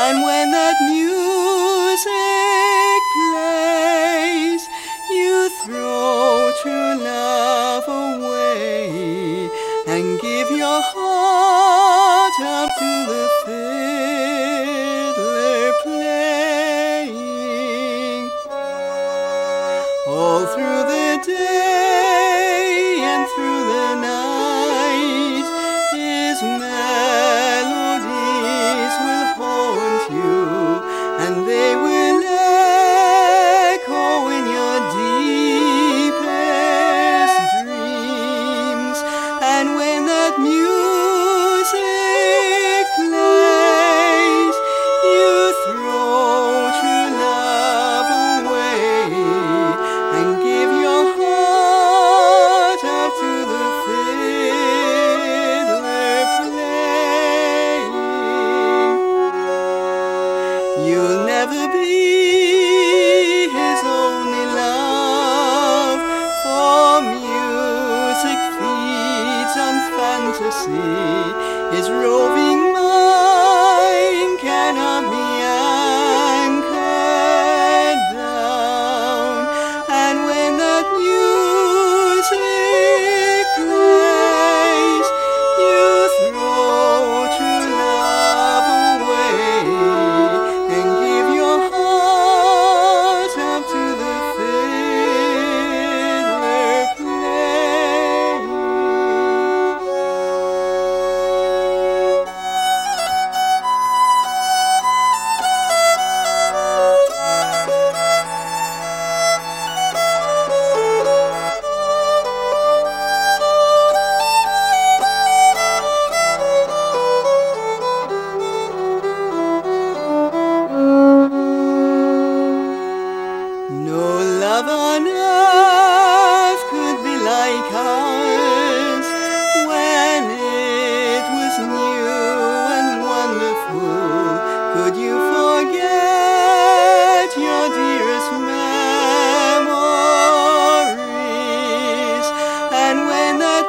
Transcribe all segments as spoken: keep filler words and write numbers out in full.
And when that music plays, you throw true love away and give your heart up to the fiddler playing. All through the day and through the night, his melodies will haunt you, and they will echo in your deepest dreams. And when that music plays, you throw true love away and give your heart up to the fiddler playing. You'll never be his only love, for music feeds on fantasy. His roving mind cannot be anchored down. And when that music plays, you throw true love away and give your heart up to the fiddler playing. No love on earth could be like ours when it was new and wonderful. Could you forget your dearest memories? And when that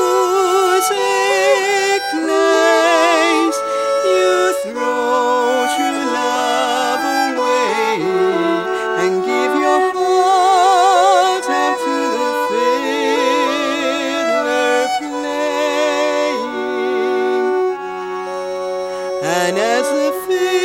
music plays, you throw true love away and give your heart up to the fiddler playing. And as the fiddler